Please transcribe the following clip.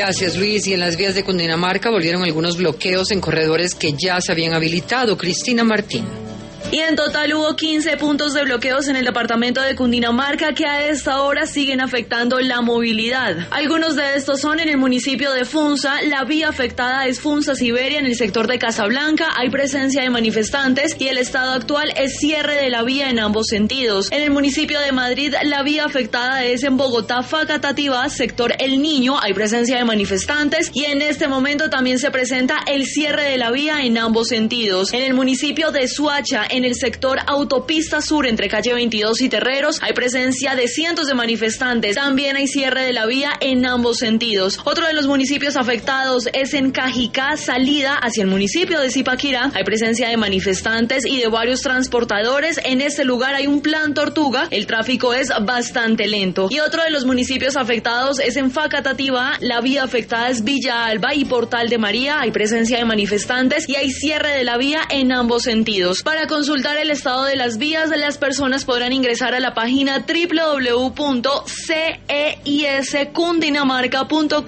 Gracias, Luis. Y en las vías de Cundinamarca volvieron algunos bloqueos en corredores que ya se habían habilitado. Cristina Martín. Y en total hubo 15 puntos de bloqueos en el departamento de Cundinamarca que a esta hora siguen afectando la movilidad. Algunos de estos son en el municipio de Funza. La vía afectada es Funza-Siberia en el sector de Casablanca. Hay presencia de manifestantes y el estado actual es cierre de la vía en ambos sentidos. En el municipio de Madrid, la vía afectada es en Bogotá-Facatativá, sector El Niño. Hay presencia de manifestantes y en este momento también se presenta el cierre de la vía en ambos sentidos. En el municipio de Suacha, en el sector Autopista Sur entre calle 22 y Terreros, hay presencia de cientos de manifestantes. También hay cierre de la vía en ambos sentidos. Otro de los municipios afectados es en Cajicá, salida hacia el municipio de Zipaquirá. Hay presencia de manifestantes y de varios transportadores. En este lugar hay un plan Tortuga. El tráfico es bastante lento. Y otro de los municipios afectados es en Facatativá. La vía afectada es Villa Alba y Portal de María. Hay presencia de manifestantes y hay cierre de la vía en ambos sentidos. Para consultar el estado de las vías, las personas podrán ingresar a la página www.ceiscundinamarca.com.